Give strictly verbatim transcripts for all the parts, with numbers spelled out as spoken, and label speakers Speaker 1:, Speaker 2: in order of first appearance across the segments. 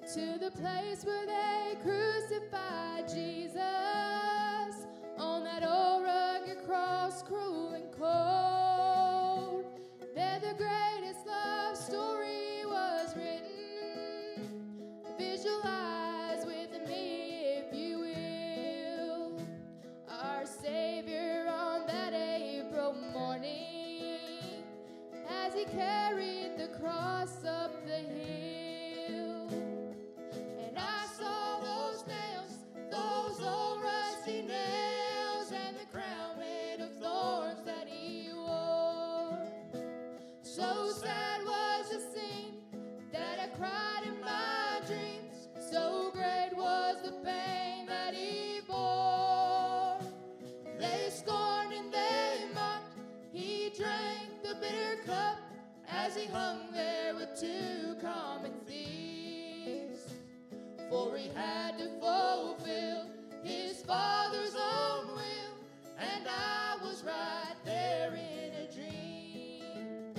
Speaker 1: to the place where they crucified Jesus on that old rugged cross, cruel and cold. There the greatest love story was written. Visualize with me, if you will, our Savior on that April morning as he carried the cross up the hill. And I saw those nails, those old rusty nails, and the crown made of thorns that he wore. So sad was the scene that I cried in my dreams. So great was the pain that he bore. They scorned and they mocked. He drank the bitter cup as he hung there with two common thieves. For he had to fulfill his Father's own will, and I was right there in a dream.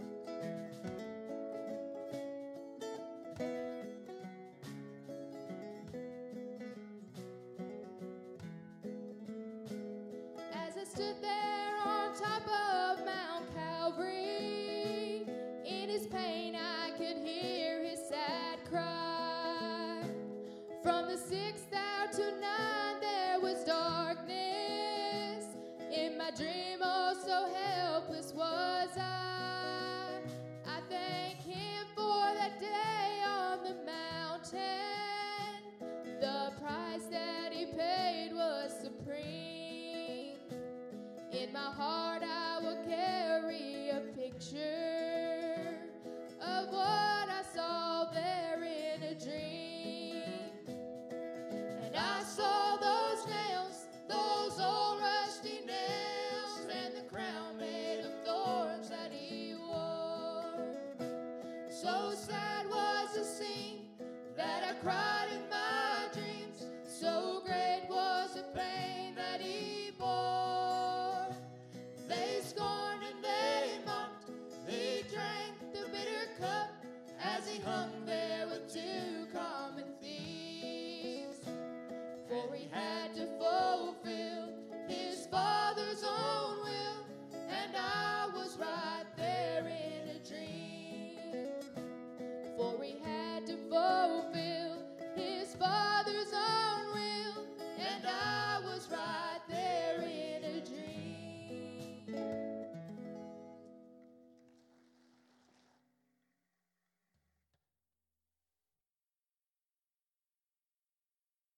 Speaker 1: As I stood there on top of Mount Calvary, in his pain I could hear his sad cry. From the sixth hour to nine there was darkness. In my dream oh so helpless was I. I thank him for that day on the mountain. The price that he paid was supreme. In my heart I will carry a picture of what I saw there in a dream. And I saw those nails, those old rusty nails, and the crown made of thorns that he wore. So sad was the scene that I cried in my dreams. So great was the pain that he bore. They scorned and they mocked. They drank the bitter cup as he hung there with two